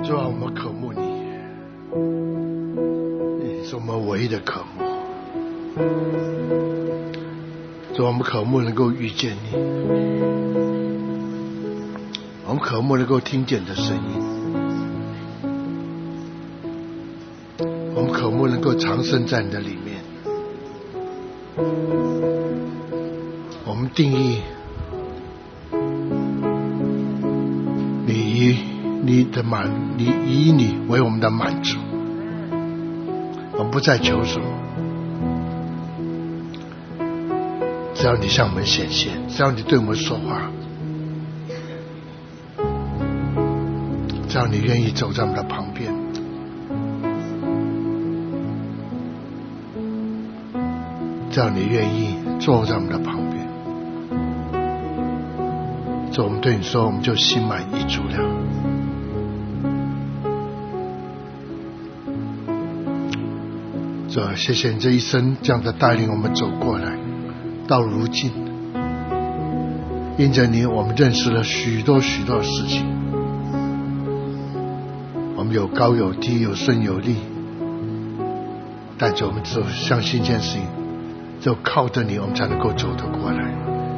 主啊，我们渴慕你，你是我们唯一的渴慕。主啊，我们渴慕能够遇见你，我们渴慕能够听见你的声音，我们渴慕能够藏身在你的里面。我们定义你以你为我们的满足，我们不再求什么，只要你向我们显现，只要你对我们说话，只要你愿意走在我们的旁边，只要你愿意坐在我们的旁边，这我们对你说，我们就心满意足了。主啊，谢谢你这一生这样的带领我们走过来，到如今，因着你，我们认识了许多许多的事情。我们有高有低，有顺有逆，但是我们只有相信一件事情，只有靠着你，我们才能够走得过来。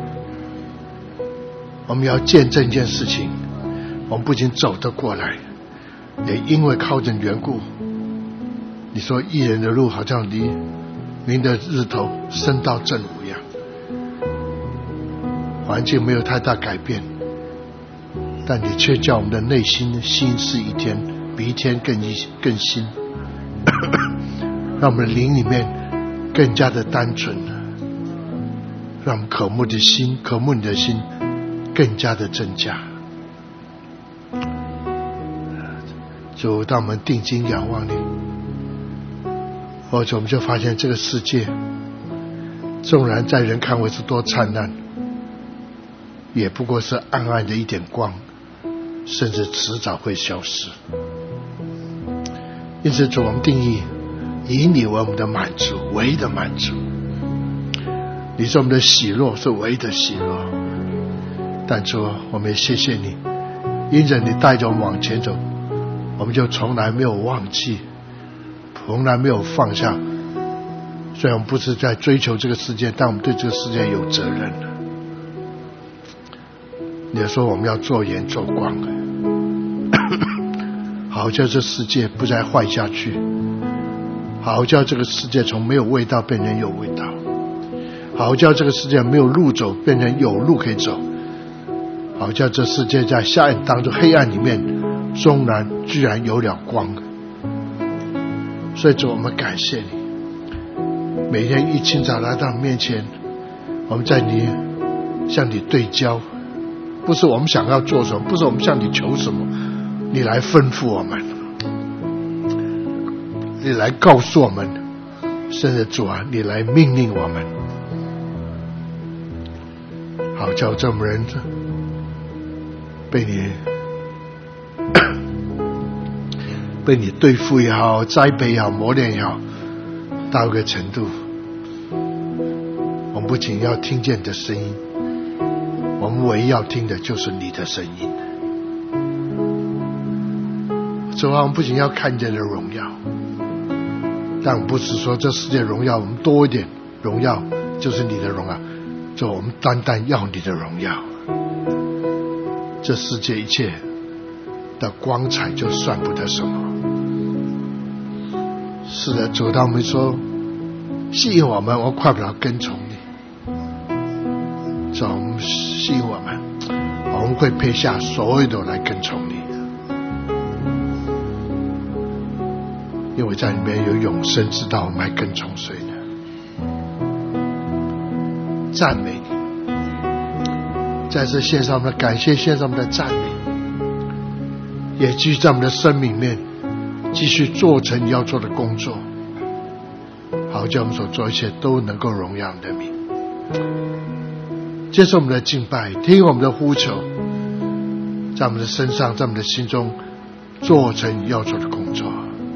我们要见证一件事情，我们不仅走得过来，也因为靠着缘故，你说义人的路好像离明的日头升到正午一样，环境没有太大改变，但你却叫我们的内心心是一天比一天更新让我们的灵里面更加的单纯，让我们渴慕你的心更加的增加。主，当我们定睛仰望你，或者我们就发现这个世界纵然在人看为是多灿烂，也不过是暗暗的一点光，甚至迟早会消失。因此主，我们定义以你为我们的满足，唯一的满足。你是我们的喜乐，是唯一的喜乐。但主，我们也谢谢你，因着你带着我们往前走，我们就从来没有忘记，从来没有放下。虽然我们不是在追求这个世界，但我们对这个世界有责任。你说我们要做盐做光，好叫这世界不再坏下去，好叫这个世界从没有味道变成有味道，好叫这个世界没有路走变成有路可以走，好叫这世界在瞎眼当中黑暗里面终然居然有了光。所以主，我们感谢你，每天一清早来到你面前，我们在你向你对焦，不是我们想要做什么，不是我们向你求什么，你来吩咐我们，你来告诉我们，甚至主啊，你来命令我们，好叫这么人被你对付也好，栽培也好，磨练也好，到一个程度，我们不仅要听见你的声音，我们唯一要听的就是你的声音。主啊，我们不仅要看见的荣耀，但不是说这世界荣耀我们多一点，荣耀就是你的荣耀。主，我们单单要你的荣耀，这世界一切的光彩就算不得什么。是的，主，当我们说吸引我们，我快不了跟从你。主，我们吸引我们会撇下所有的来跟从你，因为在里面有永生之道，我们还跟从谁呢？赞美你，在这线上的感谢，线上的赞美，也继续在我们的生命里面继续做成你要做的工作，好叫我们所做一切都能够荣耀你的名。接受我们的敬拜，听我们的呼求，在我们的身上，在我们的心中做成你要做的工作。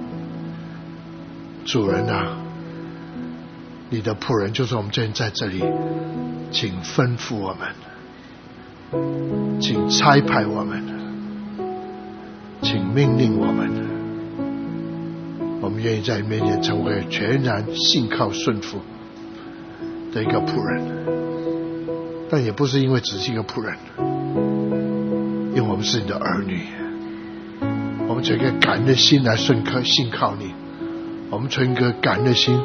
主人啊，你的仆人就是我们今天在这里，请吩咐我们，请差派我们，请请命令我们，我们愿意在你面前成为全然信靠顺服的一个仆人，但也不是因为只是一个仆人，因为我们是你的儿女，我们存一个感恩的心来信靠你，我们存一个感恩的心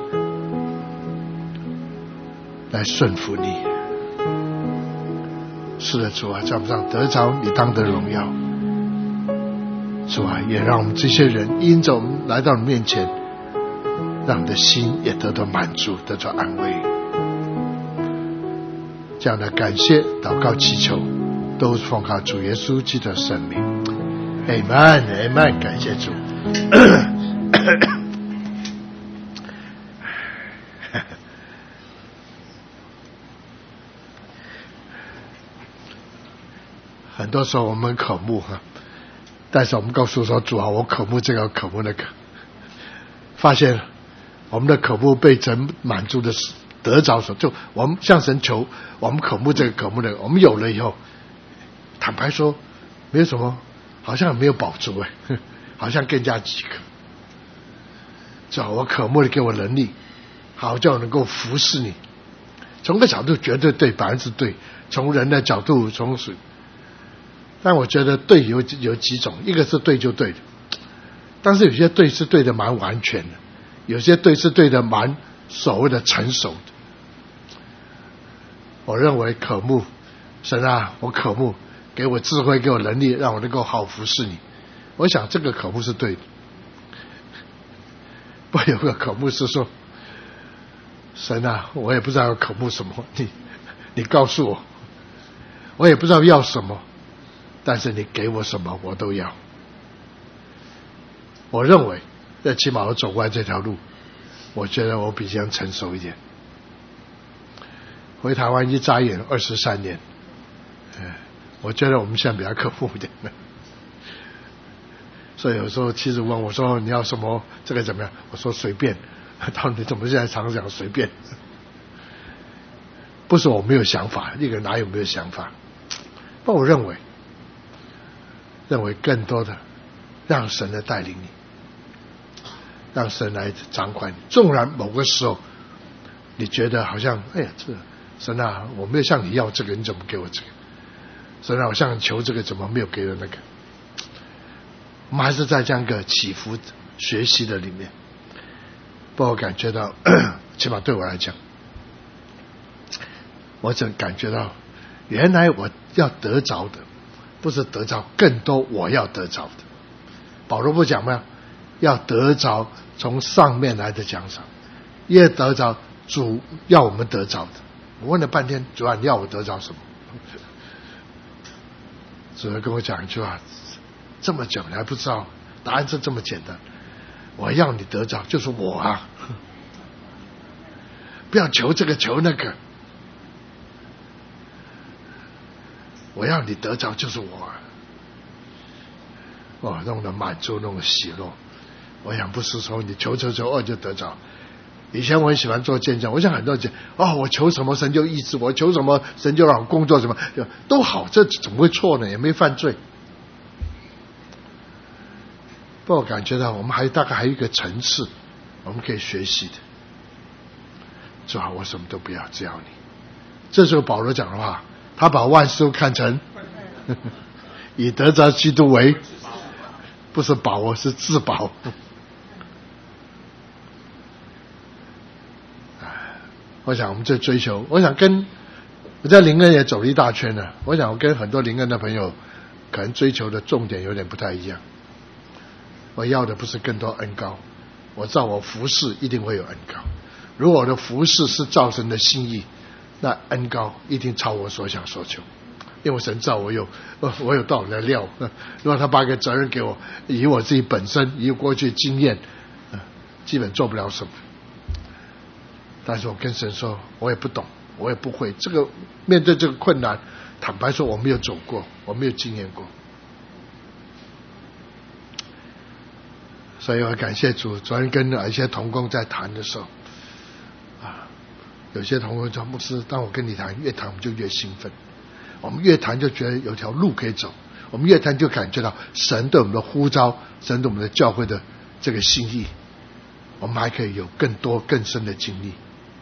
来顺服你。是的，主啊，在我们上得着你当得荣耀。主啊，也让我们这些人因着我们来到你面前，让你的心也得到满足，得到安慰。这样的感谢祷告祈求都是奉靠主耶稣基督的圣名。 Amen Amen， 感谢主。很多时候我们渴慕，但是我们告诉说主啊，我渴慕这个渴慕那个，发现我们的渴慕被神满足的得着时，就我们向神求，我们渴慕这个渴慕那个，我们有了以后，坦白说没有什么，好像没有饱足好像更加饥渴。主啊，我渴慕的给我能力，好叫我能够服侍你。从个角度绝对对，百分之对，从人的角度从水。但我觉得对有几种，一个是对就对的，但是有些对是对的蛮完全的，有些对是对的蛮所谓的成熟的。我认为渴慕，神啊，我渴慕，给我智慧，给我能力，让我能够好服侍你。我想这个渴慕是对的。不，有个渴慕是说，神啊，我也不知道要渴慕什么，你告诉我，我也不知道要什么。但是你给我什么我都要。我认为最起码我走过来这条路，我觉得我比较成熟一点。回台湾一眨眼23年，我觉得我们现在比较渴慕一点。所以有时候妻子问我说你要什么，这个怎么样，我说随便。到底怎么现在常讲随便，不是我没有想法，一个人哪有没有想法。但我认为更多的让神来带领你，让神来掌管你。纵然某个时候你觉得好像哎呀，这神啊，我没有向你要这个，你怎么给我这个？神啊，我向你求这个，怎么没有给我那个？我们还是在这样一个起伏学习的里面，不过我感觉到起码对我来讲，我只感觉到原来我要得着的不是得着更多我要得着的。保罗不讲吗？要得着从上面来的奖赏，也得着主要我们得着的。我问了半天，主啊，你要我得着什么？主跟我讲一句话，这么久你还不知道，答案是这么简单，我要你得着就是我啊，不要求这个求那个，我要你得着就是我啊。那种的满足，那种喜乐，我想不是说你求就得着。以前我很喜欢做见证，我想很多人我求什么神就医治我，求什么神就让我工作，什么都好，这怎么会错呢？也没犯罪。不过我感觉到我们大概还有一个层次我们可以学习的。主啊，我什么都不要，只要你。这时候保罗讲的话，他把万事都看成以得着基督为，不是把握，是自保。我想我们这追求，我想我在灵恩也走了一大圈了，我想我跟很多灵恩的朋友可能追求的重点有点不太一样。我要的不是更多恩膏，我知道我服侍一定会有恩膏。如果我的服侍是照神的心意，那恩膏一定超我所想所求，因为神知道我有到我的料。如果他把个责任给我，以我自己本身以过去经验，基本做不了什么。但是我跟神说，我也不懂，我也不会，这个面对这个困难，坦白说我没有走过，我没有经验过。所以我感谢主，昨天跟一些同工在谈的时候，有些同工说牧师，当我跟你谈，越谈我们就越兴奋，我们越谈就觉得有条路可以走， 我们越谈就感觉到神对我们的呼召，神对我们的教会的这个心意，我们还可以有更多更深的经历。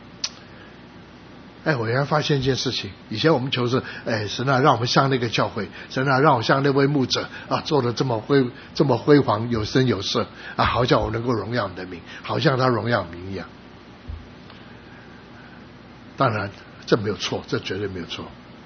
我原来发现一件事情，以前我们求是神啊，让我们像那个教会，神啊，让我像那位牧者啊，做得这么辉煌，有声有色啊，好像我能够荣耀你的名，好像他荣耀名一样。当然这没有错，这绝对没有错，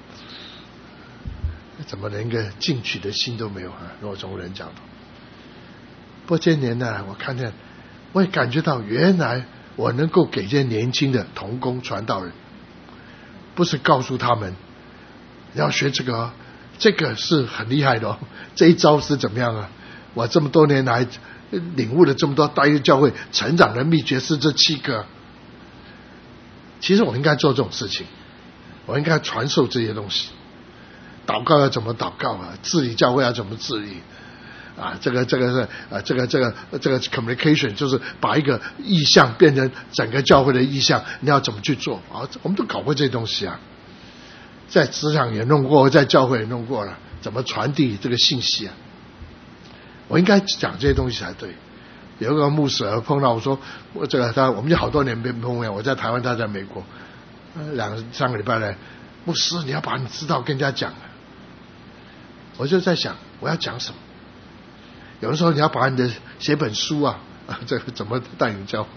怎么连个进取的心都没有啊？如果从人讲的。不过这些年呢，我也感觉到，原来我能够给这些年轻的同工传道人，不是告诉他们要学这个，这个是很厉害的哦，这一招是怎么样啊？我这么多年来领悟了这么多大约教会成长的秘诀是这7个。其实我应该做这种事情，我应该传授这些东西。祷告要怎么祷告啊？治理教会要怎么治理啊？这个 communication 就是把一个意象变成整个教会的意象，你要怎么去做啊？我们都搞过这些东西啊，在职场也弄过，在教会也弄过了，怎么传递这个信息啊？我应该讲这些东西才对。有一个牧师碰到我说，我们就好多年没碰面，我在台湾，他在美国，2-3个礼拜来，牧师你要把你知道跟人家讲。我就在想我要讲什么。有的时候你要把你的写本书啊，这个怎么带领教会。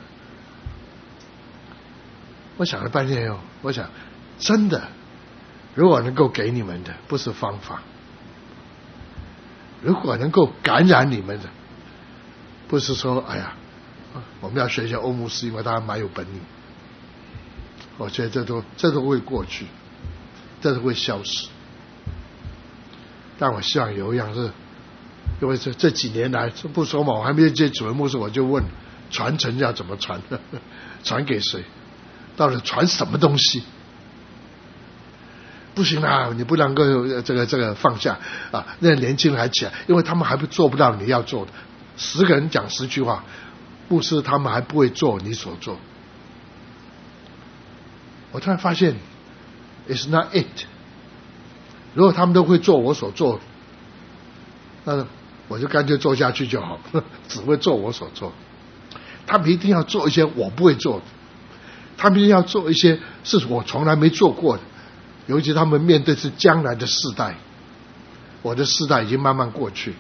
我想了半天哦，我想真的，如果能够给你们的不是方法，如果能够感染你们的，不是说我们要学一下欧牧师，因为他蛮有本领。我觉得这都会过去，这都会消失。但我希望有一样是，因为这几年来不说嘛，我还没有接主任牧师，我就问传承要怎么传，传给谁？到底传什么东西？不行啦，你不能够这个放下啊！那年轻人还起来，因为他们还做不到你要做的。10个人讲10句话，牧师他们还不会做你所做。我突然发现 ，it's not it。如果他们都会做我所做的，那我就干脆做下去就好，只会做我所做。他们一定要做一些我不会做的，他们一定要做一些是我从来没做过的。尤其他们面对是将来的世代，我的世代已经慢慢过去。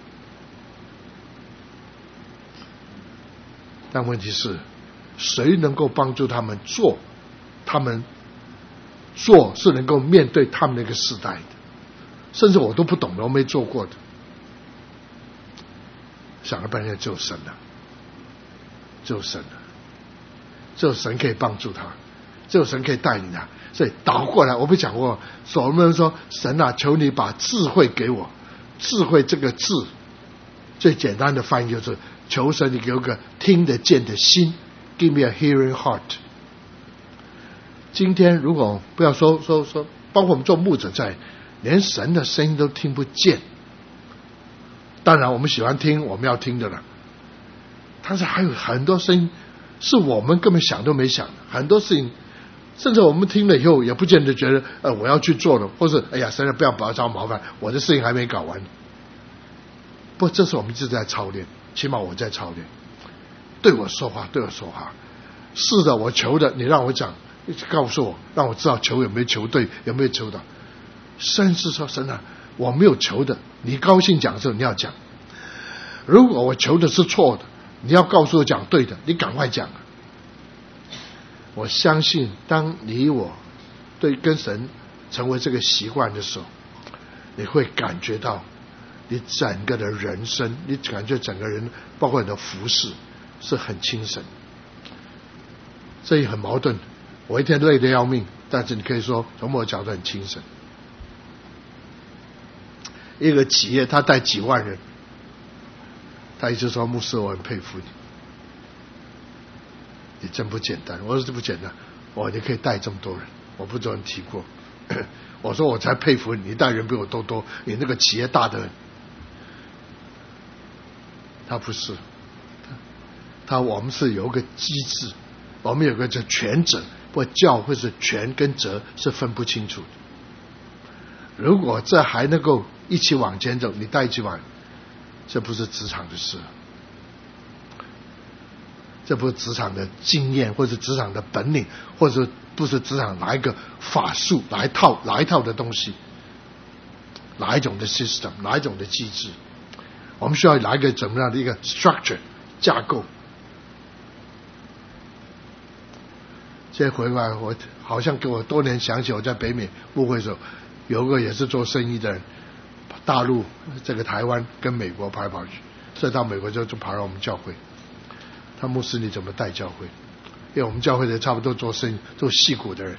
但问题是，谁能够帮助他们做？他们做是能够面对他们那个时代的，甚至我都不懂的，我没做过的。想了半天，只有神了，只有神了，只有神可以帮助他，只有神可以带领他。所以倒过来，我不讲过，所罗门说：“神啊，求你把智慧给我。”智慧这个字，最简单的翻译就是求神你给我个听得见的心 ，Give me a hearing heart。今天如果不要说，包括我们做牧者在，连神的声音都听不见。当然我们喜欢听我们要听的了，但是还有很多声音是我们根本想都没想的，很多事情甚至我们听了以后也不见得觉得我要去做了，或是神啊不要把我找麻烦，我的事情还没搞完。不，这是我们一直在操练，起码我在操练。对我说话，是的，我求的，你让我讲，告诉我，让我知道求有没有求对，有没有求到。甚至说神啊，我没有求的，你高兴讲的时候你要讲。如果我求的是错的，你要告诉我讲对的，你赶快讲。我相信当你我对跟神成为这个习惯的时候，你会感觉到你整个的人生，你感觉整个人包括你的服事是很精神。这也很矛盾，我一天累得要命，但是你可以说从某个角度很精神。一个企业他带几万人，他一直说牧师我很佩服你，你真不简单。我说这不简单，你可以带这么多人，我不知道你提过。我说我才佩服你，你带人比我都多，你那个企业大的人。他不是，我们是有个机制，我们有个叫权责，不过教会是权跟责是分不清楚的。如果这还能够一起往前走，你带一起往，这不是职场的事，这不是职场的经验，或者职场的本领，或者不是职场哪一个法术，哪一套的东西，哪一种的 system， 哪一种的机制，我们需要哪一个怎么样的一个 structure 架构。这回来我好像给我多年想起我在北美牧会的时候，有个也是做生意的人，大陆这个台湾跟美国跑来跑去，所以到美国就跑到我们教会。他牧师你怎么带教会？因为我们教会的差不多做生意做细股的人，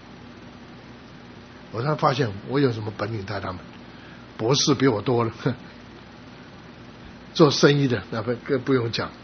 我才发现我有什么本领带他们，博士比我多了，做生意的那更不用讲。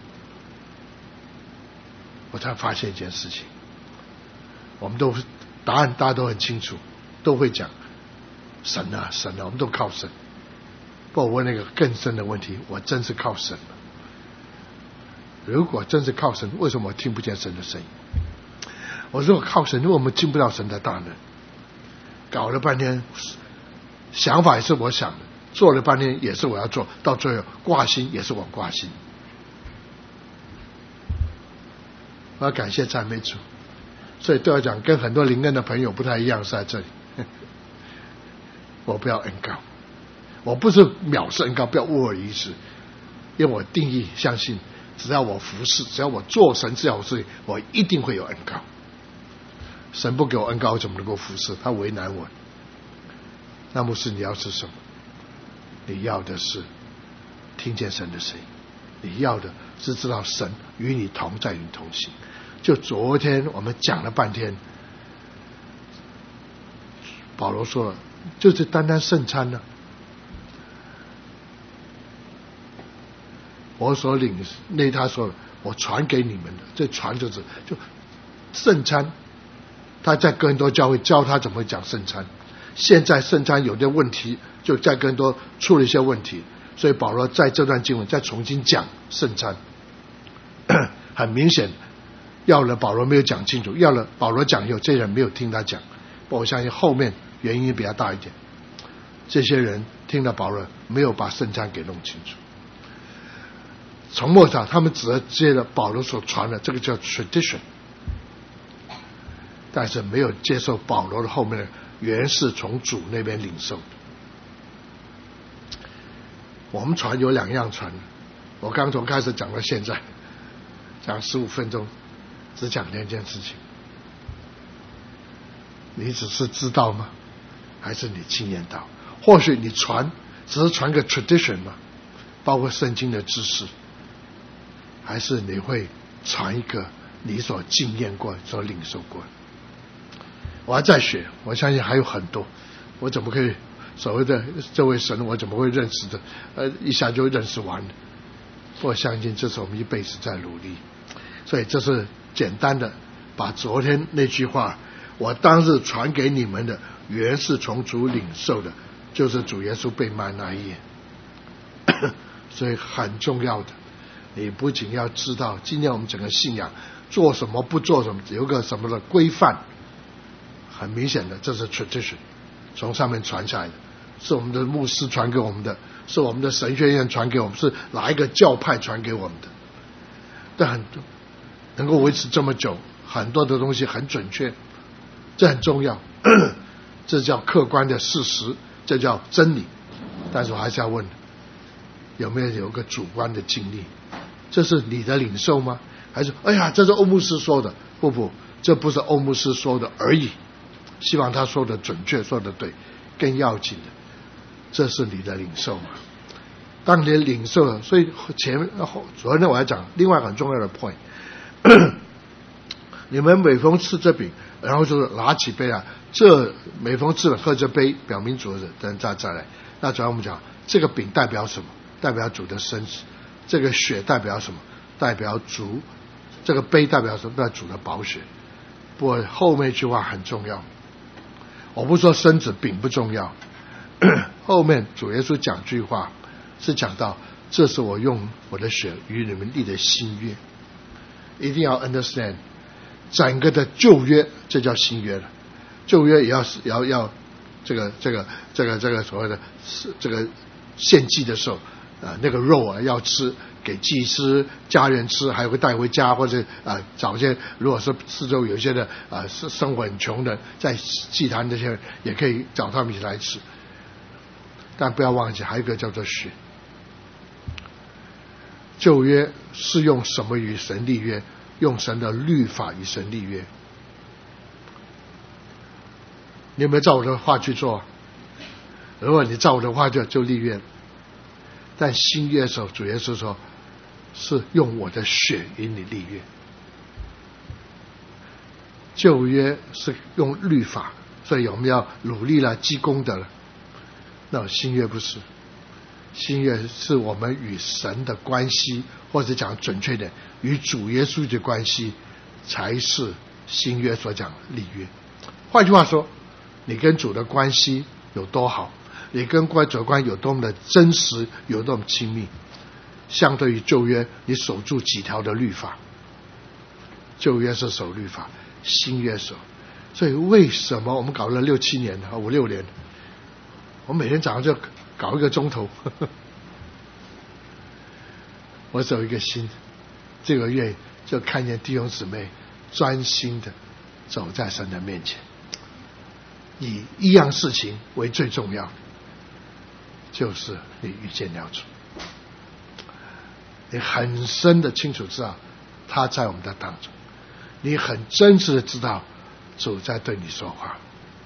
我才发现一件事情，我们都答案大家都很清楚，都会讲神啊神啊，我们都靠神。不过我问那个更深的问题，我真是靠神吗？如果真是靠神，为什么我听不见神的声音？我说我靠神，因为我们听不到神的大能。搞了半天，想法也是我想的，做了半天也是我要做，到最后挂心也是我挂心。我要感谢赞美主。所以对我讲，跟很多灵恩的朋友不太一样是在这里。我不要恩膏，我不是藐视恩膏，不要误而一之，因为我定义相信，只要我服侍，只要我做神只要我事情，我一定会有恩膏。神不给我恩膏，我怎么能够服侍？他为难我。那么是你要是什么？你要的是听见神的声音，你要的是知道神与你同在，与你同行。就昨天我们讲了半天，保罗说了，就是单单圣餐呢。我所领那他说了，我传给你们的，这传就是就圣餐。他在哥林多教会教他怎么讲圣餐。现在圣餐有点问题，就在哥林多出了一些问题，所以保罗在这段经文再重新讲圣餐。很明显，要了保罗没有讲清楚，要了保罗讲以后，这些人没有听他讲。我相信后面原因比较大一点，这些人听了保罗没有把圣餐给弄清楚。从末场他们只接了保罗所传的，这个叫 tradition， 但是没有接受保罗的后面的原是从主那边领受的。我们传有两样传，我刚从开始讲到现在，讲15分钟，只讲两件事情。你只是知道吗？还是你经验到？或许你传只是传个 tradition 嘛，包括圣经的知识，还是你会传一个你所经验过、所领受过的？我还在学，我相信还有很多。我怎么可以所谓的这位神，我怎么会认识的？一下就认识完了。我相信这是我们一辈子在努力。所以这是简单的把昨天那句话，我当日传给你们的，原是从主领受的，就是主耶稣被卖那一夜。所以很重要的，你不仅要知道今天我们整个信仰做什么不做什么，有个什么的规范。很明显的，这是 tradition， 从上面传下来的，是我们的牧师传给我们的，是我们的神学院传给我们，是哪一个教派传给我们的。但很多能够维持这么久，很多的东西很准确，这很重要，这叫客观的事实，这叫真理。但是我还是要问，有没有个主观的经历？这是你的领受吗？还是哎呀，这是欧牧师说的？不，这不是欧牧师说的而已。希望他说的准确，说的对。更要紧的，这是你的领受嘛？当你的领受了，所以昨天我还讲另外很重要的 point， 你们每逢吃这饼，然后就是拿起杯啊，这每逢吃了喝这杯，表明主的人再来。那主要我们讲这个饼代表什么？代表主的身子。这个血代表什么？代表主。这个杯代表什么？代表主的宝血。不过后面一句话很重要，我不说身子饼不重要，后面主耶稣讲句话是讲到，这是我用我的血与你们立的新约。一定要 understand 整个的旧约，这叫新约了。旧约也要所谓的这个献祭的时候，那个肉啊要吃，给祭司家人吃，还会带回家，或者找些如果说四周有一些的生活很穷的，在祭坛这些人也可以找他们一起来吃。但不要忘记，还有一个叫做血。旧约是用什么与神立约？用神的律法与神立约。你有没有照我的话去做？如果你照我的话就立约。但新约的时候，主耶稣说是用我的血与你立约。旧约是用律法，所以我们要努力了积功德了。那新约不是，新约是我们与神的关系，或者讲准确点，与主耶稣的关系，才是新约所讲立约。换句话说，你跟主的关系有多好，你跟主的关系有多么的真实，有多么亲密，相对于旧约，你守住几条的律法。旧约是守律法，新约守。所以为什么我们搞了6、7年5、6年，我每天早上就搞1个钟头我走一个心，这个月就看见弟兄姊妹专心的走在神的面前，以一样事情为最重要，就是你遇见了主，你很深的清楚知道他在我们的当中，你很真实的知道主在对你说话。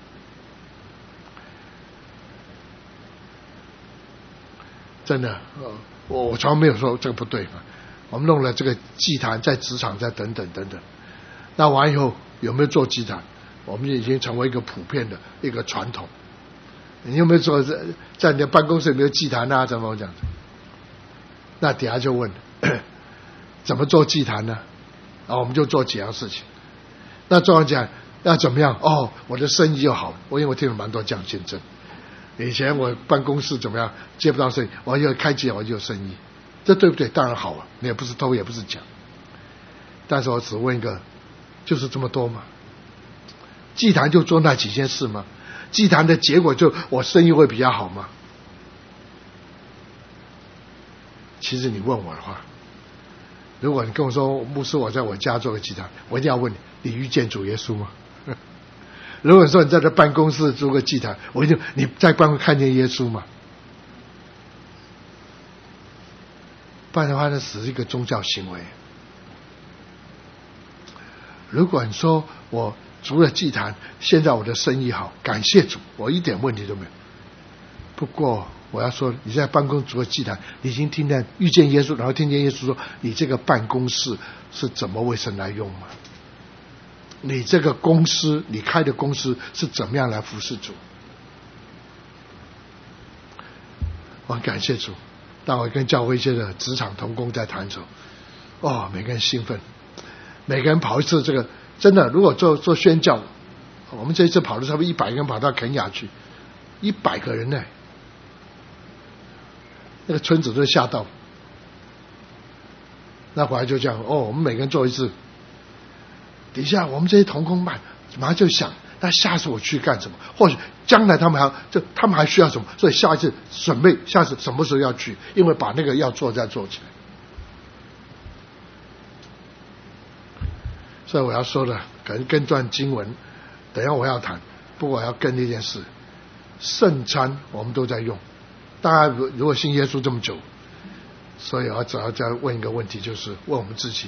真的，我从来没有说这个不对嘛。我们弄了这个祭坛，在职场，在等等等等。那完以后有没有做祭坛？我们已经成为一个普遍的一个传统。你有没有做在你的办公室有没有祭坛啊？怎么讲？那底下就问怎么做祭坛呢？我们就做几样事情。那做完讲要怎么样？我的生意又好了。因为我听了蛮多这样见证。以前我办公室怎么样接不到生意，我要开祭我就有生意，这对不对？当然好了，你也不是偷也不是讲。但是我只问一个，就是这么多吗？祭坛就做那几件事吗？祭坛的结果就我生意会比较好吗？其实你问我的话，如果你跟我说牧师我在我家做个祭坛，我一定要问你遇见主耶稣吗？如果说你在这办公室做个祭坛，我就你在办公看见耶稣吗？不然的话，那只是一个宗教行为。如果你说我除了祭坛，现在我的生意好，感谢主，我一点问题都没有。不过我要说，你在办公室做祭坛，你已经听见遇见耶稣，然后听见耶稣说，你这个办公室是怎么为神来用吗？你这个公司，你开的公司是怎么样来服侍主？我很感谢主，当我跟教会一些的职场同工在谈的时候，每个人兴奋，每个人跑一次这个，真的，如果做宣教，我们这一次跑了差不多100个人跑到肯亚去，100个人呢，那个村子都吓到。那回来就这样，我们每个人做一次。底下我们这些同工们马上就想，那下次我去干什么？或许将来他们还需要什么？所以下一次准备，下次什么时候要去？因为把那个要做再做起来。所以我要说的，可能跟段经文，等一下我要谈，不过我要跟那件事，圣餐我们都在用。大家如果信耶稣这么久，所以我只要再问一个问题，就是问我们自己。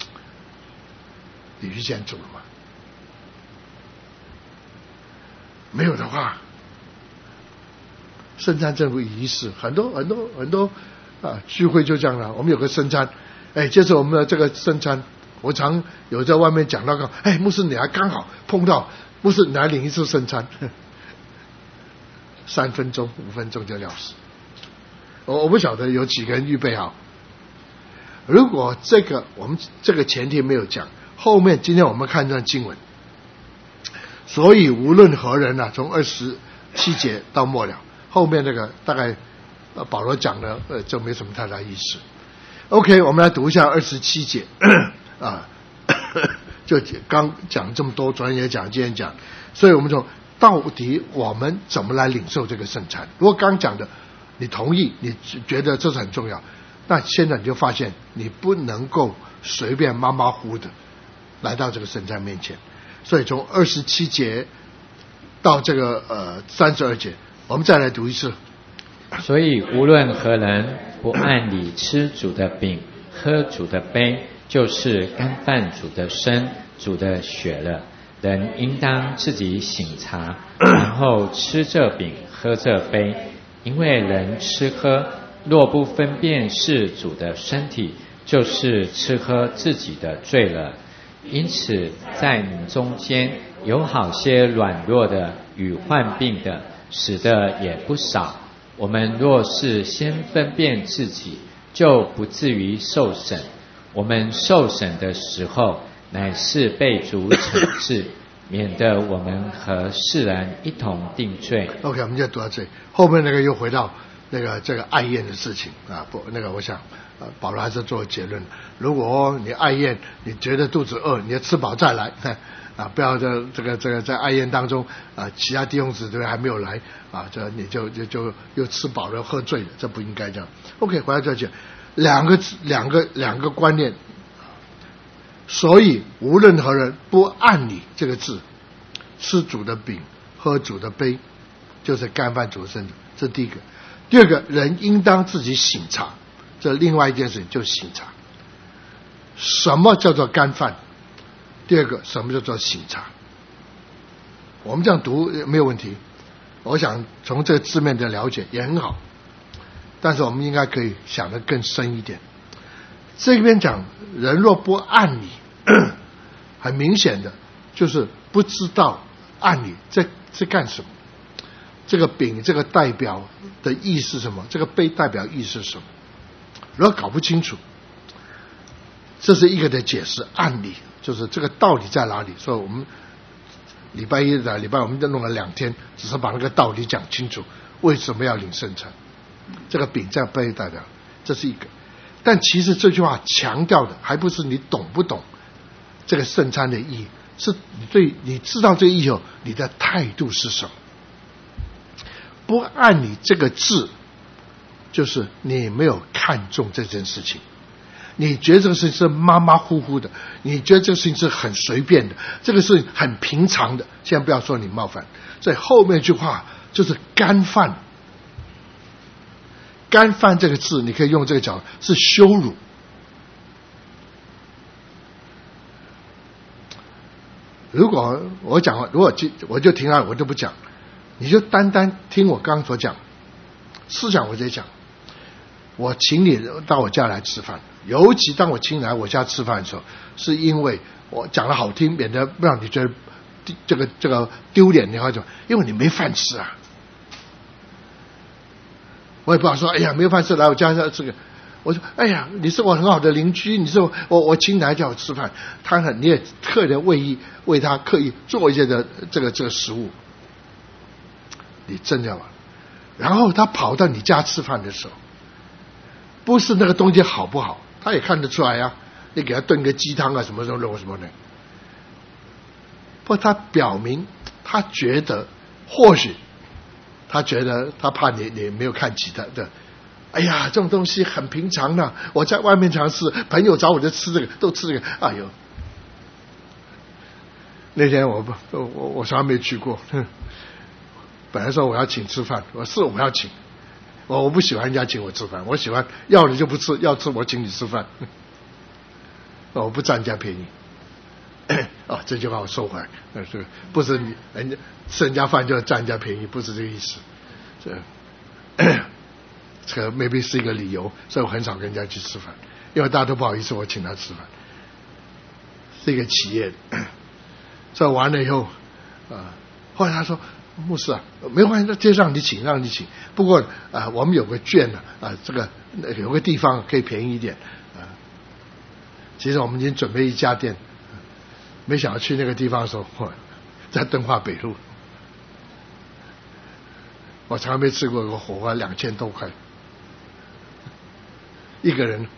你遇见主了吗？没有的话，圣餐这个仪式，很多聚会就这样了。我们有个圣餐，接着我们的这个圣餐，我常有在外面讲到个，牧师你还刚好碰到，牧师你来领一次圣餐，3分钟5分钟就了事。我不晓得有几个人预备好。如果我们这个前提没有讲。后面今天我们看这段经文，所以无论何人啊，从27节到末了，后面那个大概保罗讲的就没什么太大意思。OK， 我们来读一下27节就刚讲这么多，昨天也讲，今天讲，所以我们从到底我们怎么来领受这个圣餐？如果刚讲的你同意，你觉得这是很重要，那现在你就发现你不能够随便马马虎虎的来到这个圣餐面前。所以从27节到这个32节，我们再来读一次。 所以无论何人不按理吃主的饼，喝主的杯，就是干犯主的身、主的血了。人应当自己省察，然后吃这饼，喝这杯。因为人吃喝，若不分辨是主的身体，就是吃喝自己的罪了。因此，在你们中间有好些软弱的与患病的，死的也不少。我们若是先分辨自己，就不至于受审。我们受审的时候，乃是被主惩治，免得我们和世人一同定罪。 OK， 我们就读到这里，后面那个又回到那个这个爱宴的事情啊，不，那个我想保罗还是做结论，如果你爱宴，你觉得肚子饿，你要吃饱再来啊，不要这个在爱宴当中啊，其他弟兄姊妹还没有来啊，这你就又吃饱了喝醉了，这不应该这样。OK， 回来再讲两个观念。所以无论何人不按理这个字吃主的饼喝主的杯，就是干犯主的身体，这是第一个。第二个，人应当自己省察，这另外一件事情就省察。什么叫做干犯？第二个，什么叫做省察？我们这样读没有问题，我想从这个字面的了解也很好，但是我们应该可以想得更深一点。这边讲人若不按理，很明显的就是不知道按理在干什么。这个饼这个代表的意思是什么？这个杯代表意思是什么？如果搞不清楚，这是一个的解释。按理就是这个道理在哪里？所以我们礼拜一的礼拜我们就弄了2天，只是把那个道理讲清楚。为什么要领圣餐？这个饼这个杯代表，这是一个。但其实这句话强调的还不是你懂不懂这个圣餐的意义，是你知道这个意义后，你的态度是什么？不按理这个字，就是你没有看重这件事情，你觉得这个事情是马马虎虎的，你觉得这个事情是很随便的，这个是很平常的。现在不要说你冒犯，所以后面一句话就是干犯。干犯这个字，你可以用这个角度，是羞辱。如果我讲，如果我就停下来，我就不讲，你就单单听我刚刚所讲，思想我在讲。我请你到我家来吃饭，尤其当我请你来我家吃饭的时候，是因为我讲得好听，免得不让你觉得这个丢脸。你好讲，因为你没饭吃啊。我也不好说，哎呀，没有饭吃，来我家这个。我说，哎呀，你是我很好的邻居，你是我请你来叫我吃饭，你也特别为他刻意做一些的这个食物，你真的吗？然后他跑到你家吃饭的时候，不是那个东西好不好，他也看得出来呀。你给他炖个鸡汤啊，什么什么的，不，他表明他觉得或许。他觉得他怕你没有看起他的，哎呀，这种东西很平常的，我在外面尝试，朋友找我就吃这个，都吃这个。哎呦，那天我从来没去过，本来说我要请吃饭，我要请，我不喜欢人家请我吃饭，我喜欢要你就不吃，要吃我请你吃饭，我不占人家便宜。哦，这句话我收回来，这不是人家吃人家饭就要占人家便宜，不是这个意思。这个 maybe 是一个理由，所以我很少跟人家去吃饭，因为大家都不好意思我请他吃饭，是一个企业。所以完了以后，后来他说：“牧师啊，没关系，那就让你请。不过我们有个券这个有个地方可以便宜一点其实我们已经准备一家店。”没想到去那个地方的时候，在敦化北路，我从来没吃过一个火锅2000多块，一个人。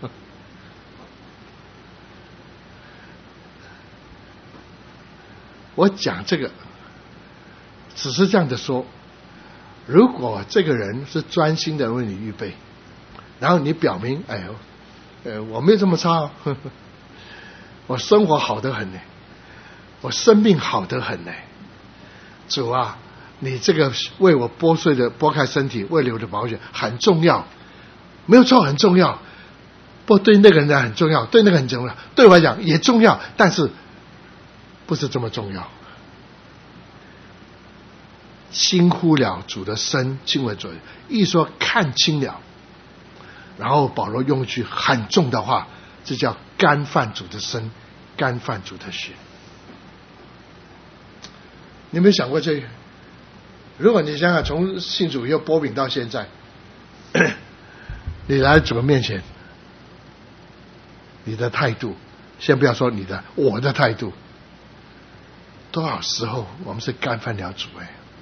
我讲这个只是这样的说，如果这个人是专心的为你预备，然后你表明，哎呦，我没有这么差哦，呵呵，我生活好得很呢，我生命好得很呢。主啊，你这个为我剥开身体，为了我的保险很重要，没有错，很重要。不对那个人来很重要，对那个很重要，对我来讲也重要，但是不是这么重要。轻忽了主的身，轻为主，一说看清了，然后保罗用一句很重的话，这叫干犯主的身，干犯主的血。你有没有想过这个？如果你想想从信主又波饼到现在，你来主的面前，你的态度，先不要说我的态度，多少时候我们是干犯了主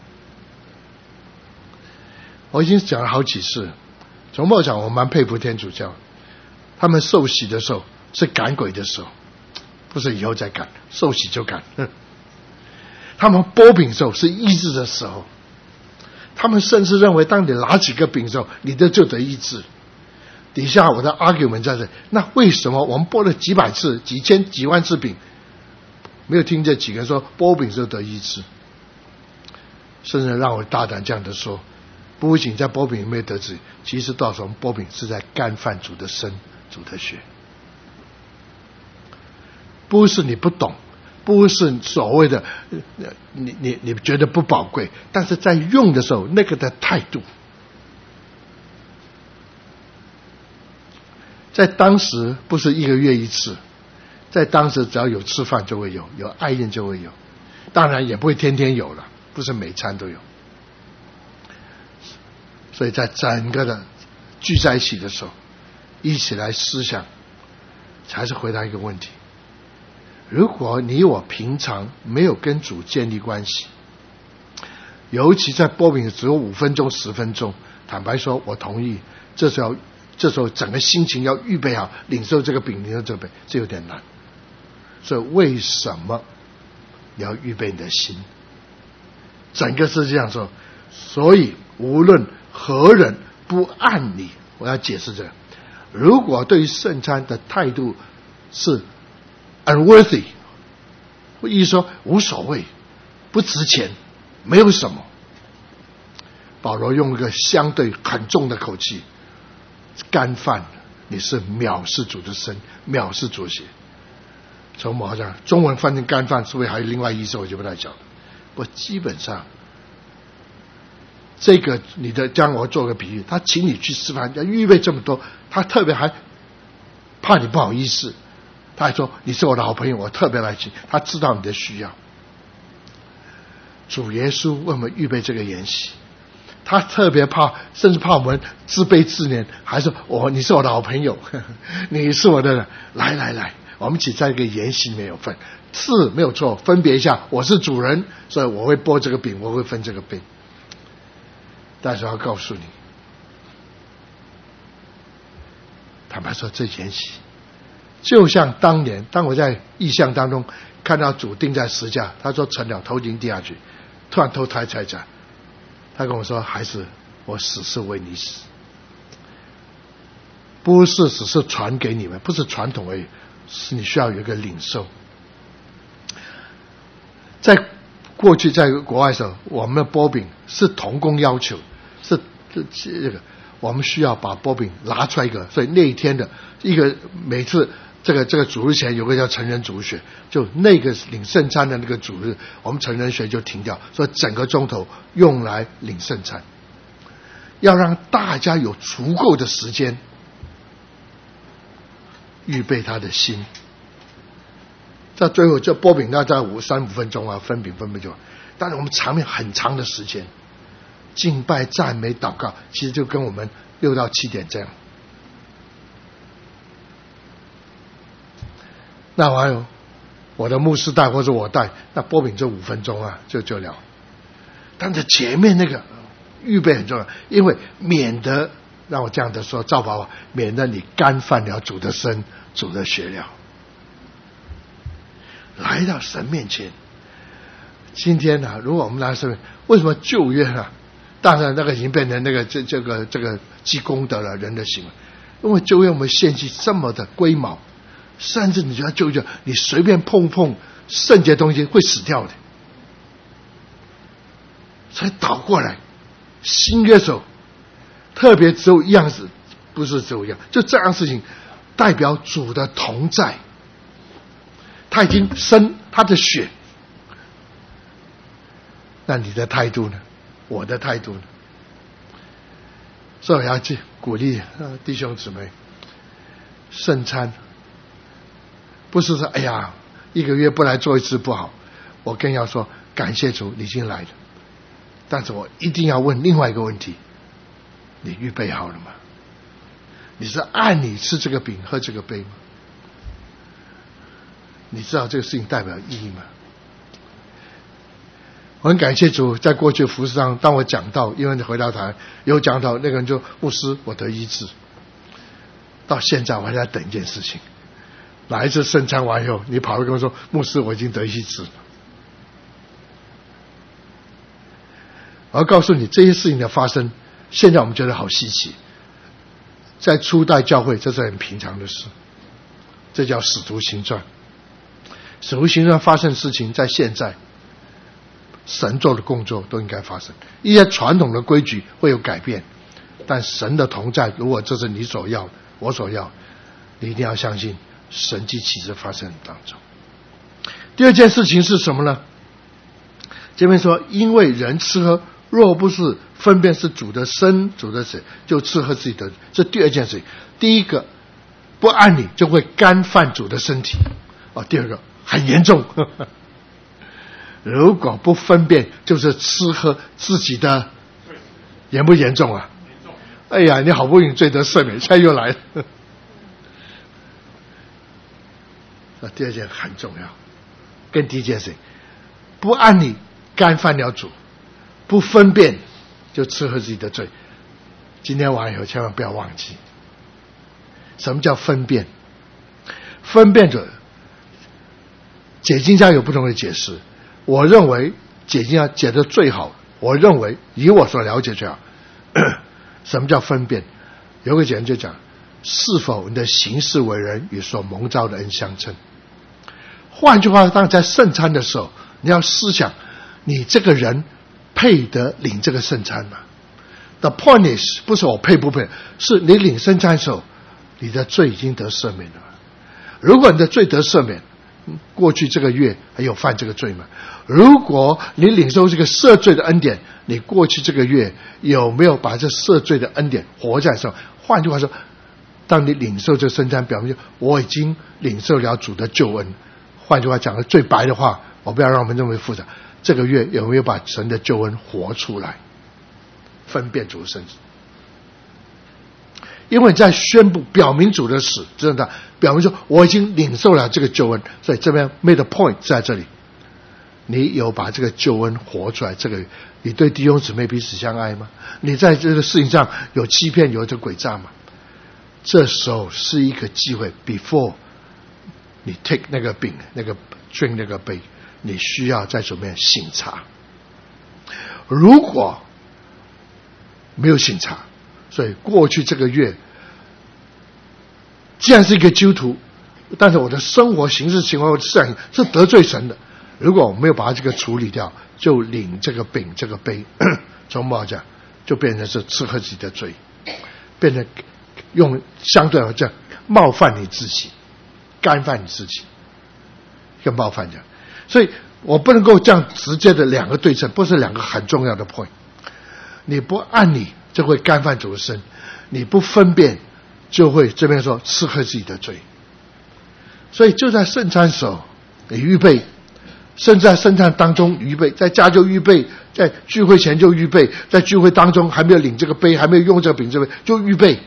我已经讲了好几次，从末讲我蛮佩服天主教，他们受洗的时候是赶鬼的时候，不是以后再赶，受洗就赶。他们剥饼的时候是医治的时候，他们甚至认为当你拿几个饼的时候，你的就得医治。底下我的 argument 在这，那为什么我们剥了几百次、几千、几万次饼，没有听见几个人说剥饼就得医治？甚至让我大胆这样的说，不仅在剥饼没有得治，其实到时候剥饼是在干犯主的身、主的血。不是你不懂，不是所谓的你觉得不宝贵，但是在用的时候那个的态度，在当时不是1个月一次，在当时只要有吃饭就会有爱宴就会有，当然也不会天天有了，不是每餐都有。所以在整个的聚在一起的时候，一起来思想，才是回答一个问题：如果你我平常没有跟主建立关系，尤其在剥饼只有5分钟10分钟，坦白说我同意，这时候整个心情要预备好，领受这个饼，领受这个饼，这有点难。所以为什么你要预备你的心？整个是这样说，所以无论何人不按理，我要解释这个，如果对于圣餐的态度是 unworthy， 意思说无所谓，不值钱，没有什么，保罗用一个相对很重的口气，干犯，你是藐视主的身，藐视主血。从某讲中文翻成干犯，是不是还有另外意思？我就不太讲了。不，基本上这个你的将我做个比喻，他请你去吃饭，要预备这么多，他特别还怕你不好意思，他还说你是我的好朋友，我特别来请，他知道你的需要。主耶稣为我们预备这个筵席，他特别怕，甚至怕我们自卑自怜，还是你是我的好朋友，你是我的人，来，我们一起在一个筵席里面有份，是没有错，分别一下，我是主人，所以我会剥这个饼，我会分这个饼。但是要告诉你，坦白说，这筵席就像当年当我在异象当中看到主钉在十架，他说成了，头已经低下去，突然头抬起来，他跟我说，孩子，我死是为你死，不是只是传给你们，不是传统而已，是你需要有一个领受。在过去在国外的时候，我们的剥饼是同工要求，是这个我们需要把剥饼拿出来一个，所以那一天的一个每次这个主日前有个叫成人主日学，就那个领圣餐的那个主日，我们成人学就停掉，所以整个钟头用来领圣餐，要让大家有足够的时间预备他的心。到最后这剥饼大概3-5分钟啊，分饼就，但是我们场面很长的时间，敬拜赞美祷告，其实就跟我们6到7点这样。那还有我的牧师带或者我带，那剥饼就5分钟啊，就了。但是前面那个预备很重要，因为免得让我这样的说，赵爸爸，免得你干犯了主的身、主的血了。来到神面前， 今天呢，如果我们来说，为什么旧约呢？当然，那个已经变成那个这个积功德了人的行为，因为旧约我们献祭这么的龟毛，甚至你觉得旧约你随便碰圣洁东西会死掉的，所以倒过来，新约手特别只有一样事，不是只有一样，就这样事情代表主的同在，他已经生他的血。那你的态度呢？我的态度呢？所以我要去鼓励弟兄姊妹，圣餐不是说哎呀1个月不来做一次不好，我更要说感谢主你已经来了，但是我一定要问另外一个问题，你预备好了吗？你是按你吃这个饼喝这个杯吗？你知道这个事情代表意义吗？我很感谢主，在过去服事上，当我讲到，因为回到台有讲到那个人就牧师，我得医治。到现在我还在等一件事情，哪一次圣餐完以后，你跑来跟我说，牧师，我已经得医治了。我要告诉你，这些事情的发生，现在我们觉得好稀奇，在初代教会这是很平常的事，这叫使徒行传。使徒行传发生的事情，在现在神做的工作都应该发生。一些传统的规矩会有改变，但神的同在，如果这是你所要我所要，你一定要相信神迹奇事发生当中。第二件事情是什么呢？这边说，因为人吃喝若不是分辨是主的生主的死，就吃喝自己的。这第二件事情。第一个，不按理就会干犯主的身体。第二个很严重，如果不分辨，就是吃喝自己的，严不严重啊？哎呀，你好不容易罪得赦免，现在又来了。第二件很重要，跟第一件事情，不按理干犯了主，不分辨就吃喝自己的罪。今天完以后千万不要忘记，什么叫分辨？分辨者，解经家有不同的解释。我认为解经家解得最好，我认为以我所了解最好。什么叫分辨？有个解人就讲，是否你的行事为人与所蒙召的恩相称。换句话，当在圣餐的时候，你要思想你这个人配得领这个圣餐吗？ The point is 不是我配不配，是你领圣餐的时候，你的罪已经得赦免了。如果你的罪得赦免，过去这个月还有犯这个罪吗？如果你领受这个赦罪的恩典，你过去这个月有没有把这赦罪的恩典活在上？换句话说，当你领受这圣餐，表明我已经领受了主的救恩。换句话讲的最白的话，我不要让我们认为复杂，这个月有没有把神的救恩活出来，分辨主的圣旨？因为你在宣布表明主的死，真的表明说我已经领受了这个救恩，所以这边 made a point 在这里，你有把这个救恩活出来。这个你对弟兄姊妹彼此相爱吗？你在这个事情上有欺骗有这诡诈吗？这时候是一个机会 ，before 你 take 那个饼那个 drink 那个杯，你需要在左边省察。如果没有省察，所以过去这个月，既然是一个基督徒，但是我的生活形式行为我是得罪神的。如果我没有把这个处理掉，就领这个饼这个杯，从某讲就变成是吃喝自己的罪，变成用相对来讲冒犯你自己，干犯你自己，跟冒犯讲。所以我不能够这样直接的两个对称，不是两个很重要的 point。你不按理就会干犯主的身，你不分辨就会这边说吃喝自己的罪。所以就在圣餐时候你预备，甚至在圣餐当中预备，在家就预备，在聚会前就预备，在聚会当中还没有领这个杯，还没有用这个饼这个杯就预备。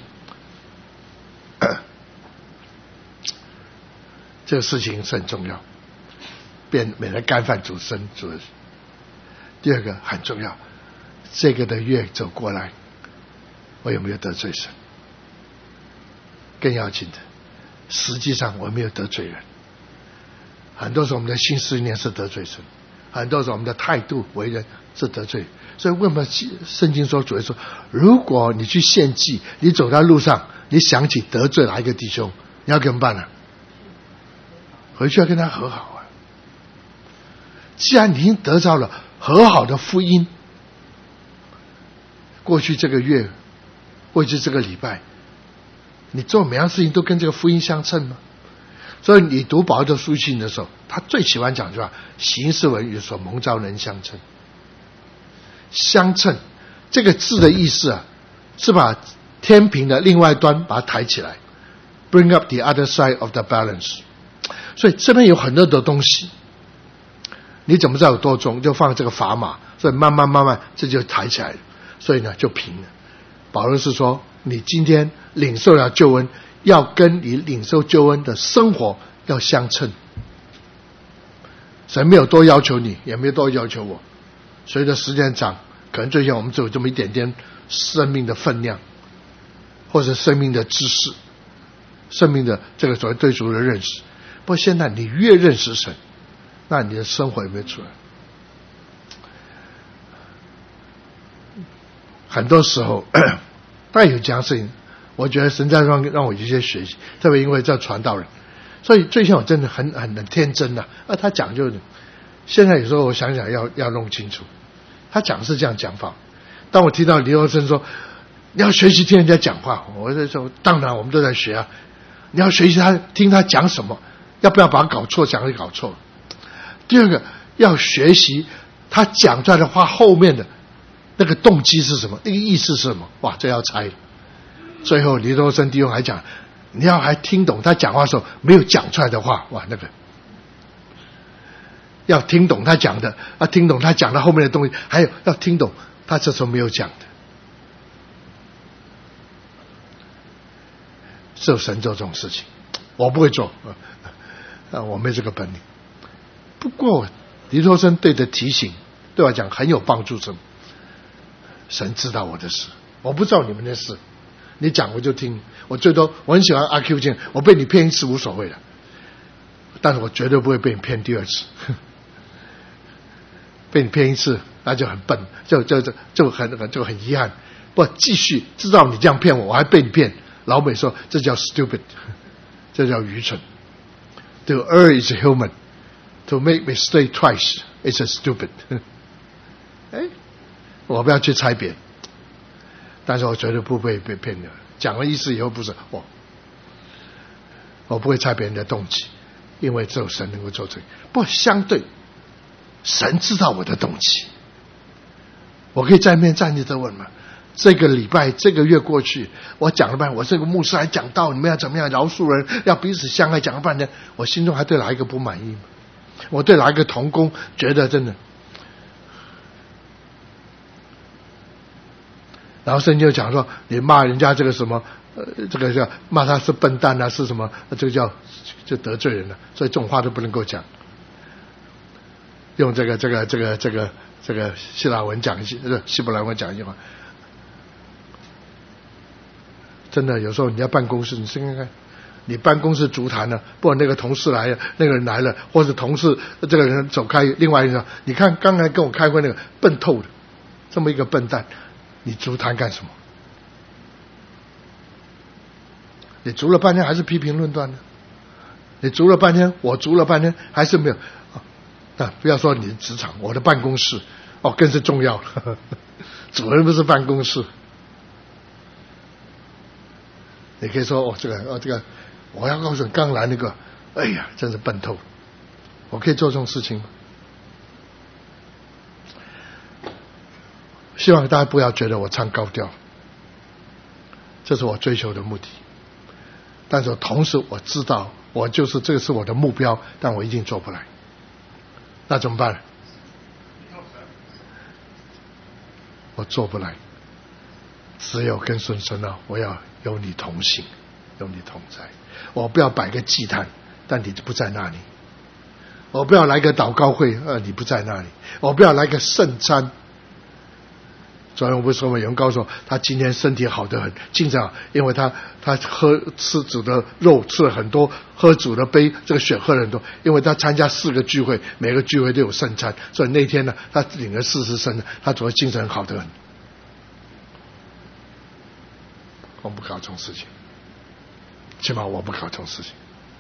这个事情是很重要，免得干犯主身主的。第二个很重要，这个的月走过来，我有没有得罪神？更要紧的，实际上我没有得罪人。很多时候我们的心思念是得罪神， 很多时候我们的态度为人是得罪。所以为什么圣经说，主耶稣说，如果你去献祭，你走在路上，你想起得罪哪一个弟兄，你要怎么办呢？回去要跟他和好啊。既然你已经得到了和好的福音，过去这个月，过去这个礼拜，你做每样事情都跟这个福音相称吗？所以你读保罗的书信的时候，他最喜欢讲的话，行事为人与所蒙召人相称。相称这个字的意思啊，是把天平的另外端把它抬起来 ，bring up the other side of the balance。所以这边有很多的东西，你怎么知道有多重，就放这个砝码，所以慢慢这就抬起来了，所以呢就平了。保罗是说，你今天领受了救恩，要跟你领受救恩的生活要相称。神没有多要求你，也没有多要求我。随着时间长，可能最近我们只有这么一点点生命的分量，或者生命的知识，生命的这个所谓对主的认识。不过现在你越认识神，那你的生活有没有出来？很多时候但有这样事情，我觉得神在让我有一些学习，特别因为这传道人，所以最近我真的很天真啊。他讲究的，现在有时候我想要弄清楚，他讲是这样讲法。当我听到李欧生说你要学习听人家讲话，我就说当然我们都在学啊。你要学习听他讲什么，要不要把他搞错，讲就搞错了。第二个，要学习他讲出来的话后面的那个动机是什么，那个意思是什么。哇，这要猜。最后李欧生弟兄还讲，你要还听懂他讲话的时候没有讲出来的话，哇，那个要听懂他讲的，要听懂他讲的后面的东西，还有要听懂他这时候没有讲的。只有神做这种事情，我不会做，我没这个本领。不过李托生对的提醒对我讲很有帮助。什么？神知道我的事，我不知道你们的事。你讲我就听，我最多我很喜欢阿 Q 讲，我被你骗一次无所谓了，但是我绝对不会被你骗第二次。被你骗一次那就很笨，就很遗憾。不继续知道你这样骗我，我还被你骗。老美说这叫 stupid， 这叫愚蠢。To err is human, to make mistake twice is a stupid。我不要去猜别，但是我绝对不会被骗的。讲了一次以后不是我不会猜别人的动机，因为只有神能够做这个。不过相对，神知道我的动机。我可以在面站立着问吗？这个礼拜这个月过去，我讲了半天，我这个牧师还讲到你们要怎么样饶恕人，要彼此相爱，讲了半天，我心中还对哪一个不满意吗？我对哪一个同工觉得真的。然后圣经就讲说，你骂人家这个什么这个叫骂他是笨蛋啊，是什么，这个就得罪人了，所以这种话都不能够讲。用这个希腊文讲一些，希伯来文讲一句话。真的有时候你在办公室，你试看看，你办公室足坛了，不管那个同事来了，那个人来了，或者同事这个人走开，另外一个人，你看刚才跟我开会那个笨透的，这么一个笨蛋，你足坛干什么？你足了半天还是批评论断呢？你足了半天，我足了半天还是没有不要说你的职场，我的办公室更是重要了。主人不是办公室。你可以说这个，我要告诉你，刚来那个，哎呀，真是笨透。我可以做这种事情吗？希望大家不要觉得我唱高调，这是我追求的目的。但是同时我知道，我就是这个是我的目标，但我一定做不来。那怎么办？我做不来，只有跟孙神啊，我要有你同行，有你同在。我不要摆个祭坛，但你不在那里。我不要来个祷告会，你不在那里。我不要来个圣餐， 昨天我不是说嘛，有人告诉我他今天身体好得很，精神好，因为他吃煮的肉吃了很多，喝煮的杯这个血喝了很多，因为他参加4个聚会，每个聚会都有圣餐，所以那天呢他领了40圣，他昨天精神好得很。我不搞这种事情，起码我不搞这种事情。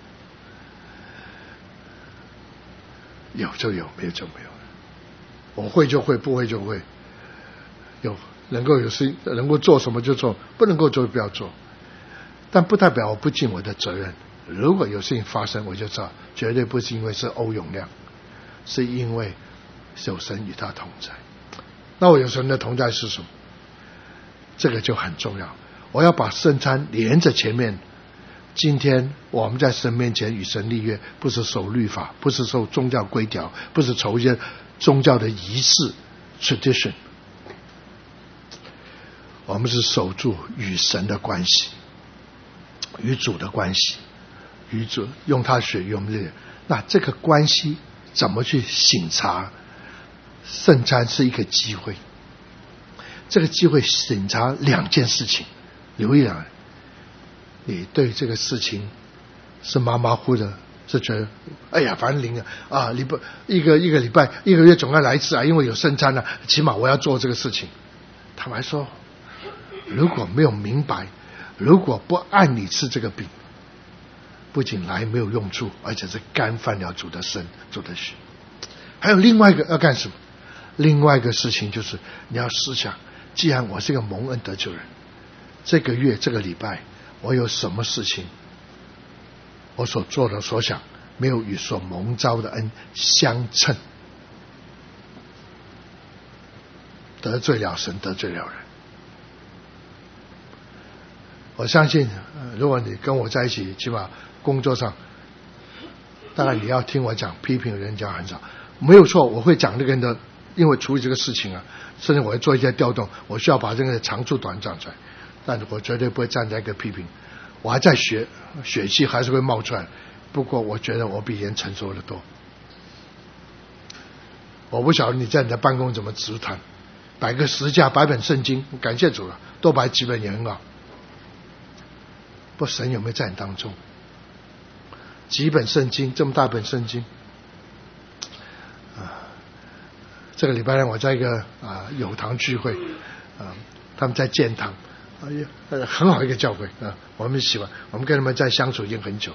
有就有，没有就没有。我会就会，不会就会。有能够有事，能够做什么就做，不能够做就不要做。但不代表我不尽我的责任。如果有事情发生，我就知道，绝对不是因为是欧永亮，是因为有神与他同在。那我有神的同在是什么？这个就很重要。我要把圣餐连着前面。今天我们在神面前与神立约，不是守律法，不是守宗教规条，不是守一些宗教的仪式 tradition。我们是守住与神的关系，与主的关系，与主用他血用这个。那这个关系怎么去省察？圣餐是一个机会，这个机会审查2件事情。留意了，你对这个事情是马马虎的，是觉得哎呀反正灵啊，一个礼拜1个月总要来一次啊，因为有圣餐啊，起码我要做这个事情。坦白说，如果没有明白，如果不按你吃这个饼，不仅来没有用处，而且是干犯了主的身，主的血。还有另外一个要干什么？另外一个事情就是你要思想，既然我是个蒙恩得救人，这个月这个礼拜我有什么事情我所做的所想没有与所蒙召的恩相称，得罪了神，得罪了人。我相信如果你跟我在一起，起码工作上当然你要听我讲批评人家很少，没有错，我会讲那个人的，因为处理这个事情啊，甚至我会做一些调动，我需要把这个长处短讲出来，但我绝对不会站在一个批评。我还在学，血气还是会冒出来，不过我觉得我比人成熟得多。我不晓得你在你的办公怎么直谈，摆个10架摆本圣经，感谢主了，多摆几本也很好。不，神有没有在你当中？几本圣经，这么大本圣经这个礼拜呢，我在一个友堂聚会他们在建堂，很好一个教会我们喜欢，我们跟他们在相处已经很久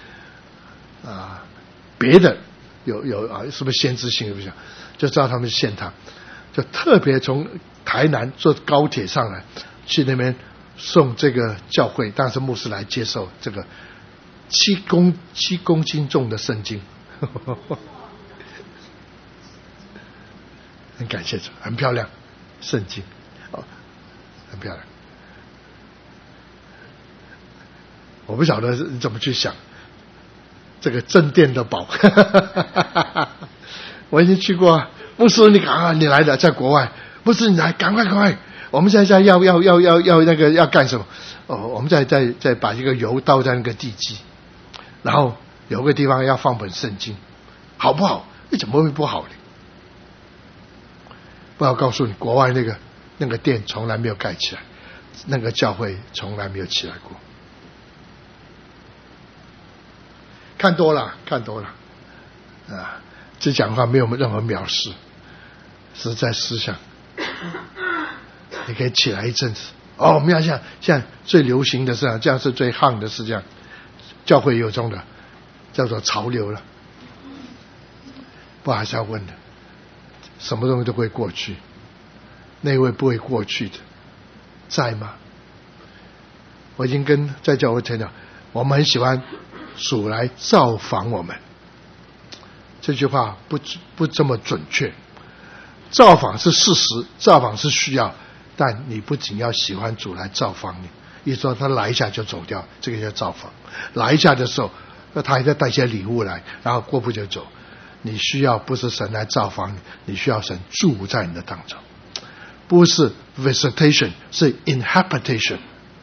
别的有是不是先知性不想，就知道他们是献堂，就特别从台南坐高铁上来去那边送这个教会，当然是牧师来接受这个7公斤重的圣经很感谢主，很漂亮圣经很漂亮。我不晓得你怎么去想这个镇店的宝我已经去过，牧师你赶快，你来的在国外，牧师你来赶快，我们现在要那个要干什么我们再把这个油倒在那个地基，然后有个地方要放本圣经，好不好？你怎么会不好呢？不要告诉你，国外那个店从来没有盖起来，那个教会从来没有起来过。看多了这讲话没有任何藐视，是在思想你可以起来一阵子我们要像现在最流行的是这样是最夯的是这样，教会有种的叫做潮流了。不还是要问的，什么东西都会过去，那位不会过去的在吗？我已经跟在教会强调，我们很喜欢主来造访我们，这句话不这么准确。造访是事实，造访是需要，但你不仅要喜欢主来造访你，一说他来一下就走掉，这个叫造访。来一下的时候，那他还在带些礼物来，然后过步就走。你需要不是神来造访你，你需要神住在你的当中，不是 visitation， 是 inhabitation。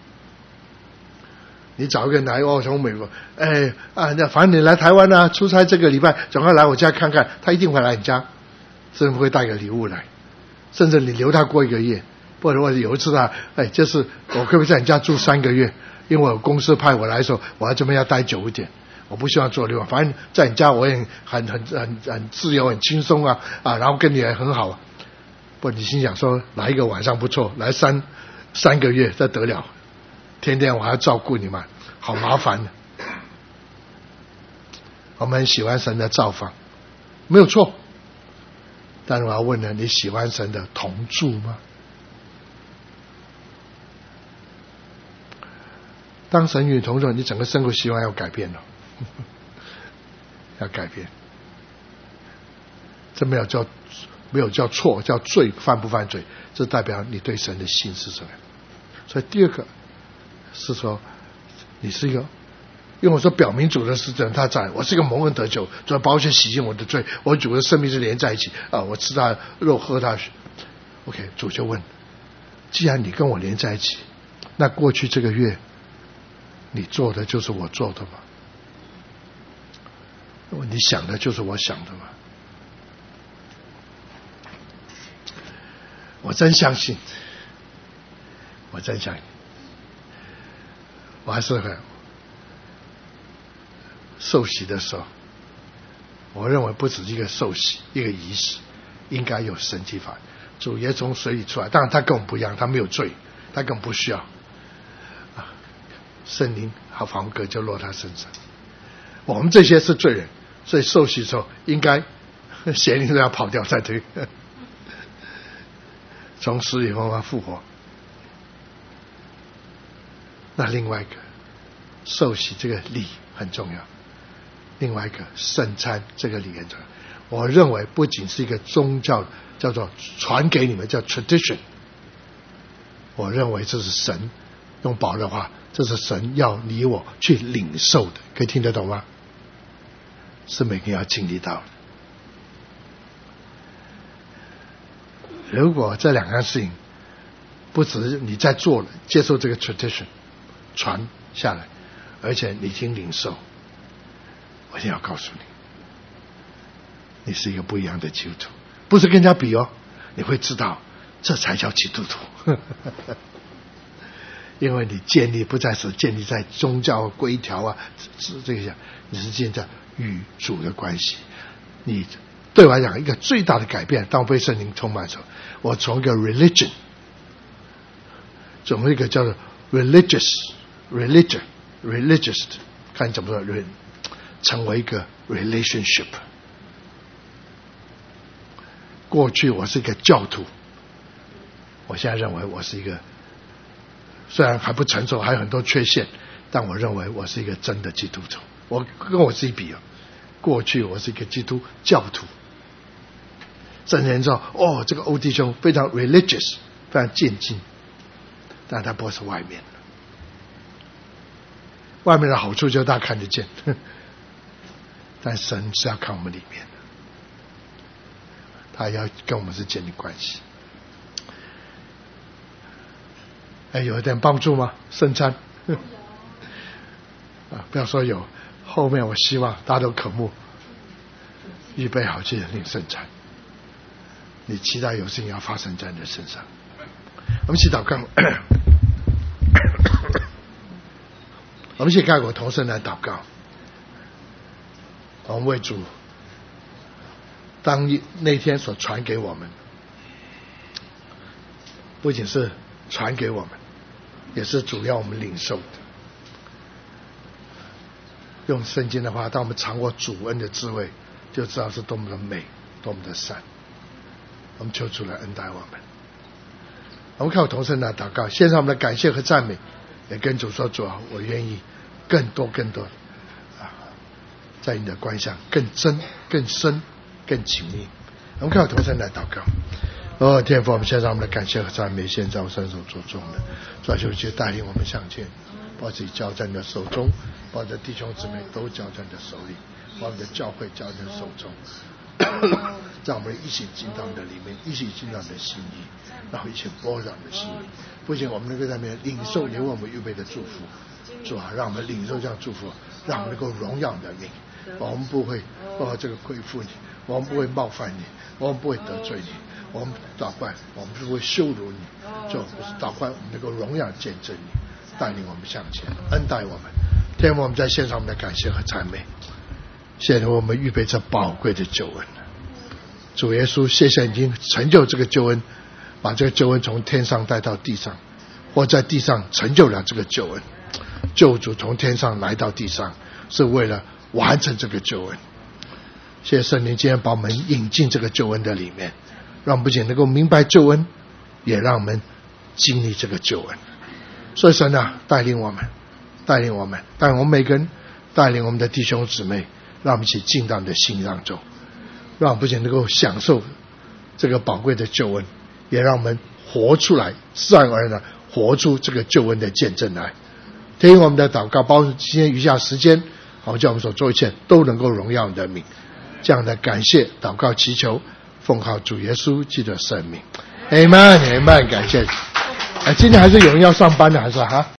你找一个人来从美国，那反正你来台湾出差这个礼拜，总要来我家看看，他一定会来你家，甚至会带个礼物来，甚至你留他过1个月， 或者我有一次就是我可不可以在你家住3个月？因为我公司派我来的时候，我要这边要待久一点，我不希望做溜，反正在你家我也很自由、很轻松啊，然后跟你也很好。不，你心想说来一个晚上不错，来三个月这得了，天天我还要照顾你们，好麻烦。我们很喜欢神的造访，没有错。但是我要问呢，你喜欢神的同住吗？当神与你同住，你整个生活习惯要改变了，要改变。这没有叫错，叫罪，犯不犯罪？这代表你对神的信是什么？所以第二个是说，你是一个，因为我说表明主的是这样，他在我是一个蒙恩得救，主要把我洗净我的罪，我主的生命是连在一起啊，我吃他肉喝他血。OK， 主就问，既然你跟我连在一起，那过去这个月你做的就是我做的吗？你想的就是我想的吗？我真相信，我还是很受洗的时候，我认为不只是一个受洗，一个仪式，应该有神迹法。主也从水里出来，当然他跟我们不一样，他没有罪，他更不需要圣灵和房格就落他身上。我们这些是罪人，所以受洗的时候应该邪灵都要跑掉才对。从死里复活。那另外一个受洗这个礼很重要，另外一个圣餐这个礼很重要。我认为不仅是一个宗教，叫做传给你们叫 tradition， 我认为这是神用保罗的话，这是神要你我去领受的，可以听得懂吗？是每个人要经历到的。如果这两样事情不只是你在做了，接受这个 tradition 传下来，而且你已经领受，我一定要告诉你，你是一个不一样的基督徒，不是跟人家比哦，你会知道这才叫基督徒。因为你建立不再是建立在宗教规条啊，这个你是建立在与主的关系。你对我来讲，一个最大的改变，当我被圣灵充满的时候，我从一个 religion， 从一个叫做 religious， 看怎么说，成为一个 relationship。过去我是一个教徒，我现在认为我是一个，虽然还不成熟，还有很多缺陷，但我认为我是一个真的基督徒。我跟我自己比啊，过去我是一个基督教徒。圣人知道，这个欧弟兄非常 religious， 非常渐进，但他不是外面的。外面的好处就是大家看得见，但神是要看我们里面的，他要跟我们是建立关系。有一点帮助吗？圣餐不要说有，后面我希望大家都渴慕，预备好去领圣餐。你期待有事情要发生在你的身上。我们一起祷告。我们一起开口同声来祷告。我们为主当那天所传给我们，不仅是传给我们，也是主要我们领受的。用圣经的话，当我们尝过主恩的滋味，就知道是多么的美，多么的善。我们求主来恩待我们。我们靠同声来祷告，献上我们的感谢和赞美，也跟主说：主啊，我愿意更多在你的关系上更真、更深、更紧密。我们靠同声来祷告。天父，我们献上我们的感谢和赞美，献在我伸手做中的，主啊，求你带领我们向前，把自己交在你的手中，把这弟兄姊妹都交在你的手里，把我们的教会交在你的手中。让我们一起进到你的里面，一起进到你的心意，然后一起播让你的心意。不仅我们能够在那边领受你为我们预备的祝福，主啊，让我们领受这样祝福，让我们能够荣耀你的名。我们不会这个亏负你，我们不会冒犯你，我们不会得罪你， 我们祷告，我们是会羞辱你，就不是祷告，我们能够荣耀见证你，带领我们向前，恩待我们。天父，我们在献上我们的感谢和赞美，谢谢我们预备这宝贵的救恩。主耶稣，谢谢已经成就这个救恩，把这个救恩从天上带到地上，或在地上成就了这个救恩。救主从天上来到地上，是为了完成这个救恩。谢谢圣灵今天把我们引进这个救恩的里面，让我们不仅能够明白救恩，也让我们经历这个救恩。所以神啊，带领我们每个人，带领我们的弟兄姊妹，让我们一起进到你的心当中，让我们不仅能够享受这个宝贵的救恩，也让我们活出来，自然而然活出这个救恩的见证来。听我们的祷告，包括今天余下时间，好叫我们所做一切都能够荣耀你的名。这样的感谢祷告祈求，奉靠主耶稣基督的圣名。Amen， 感谢。今天还是有人要上班的，还是哈？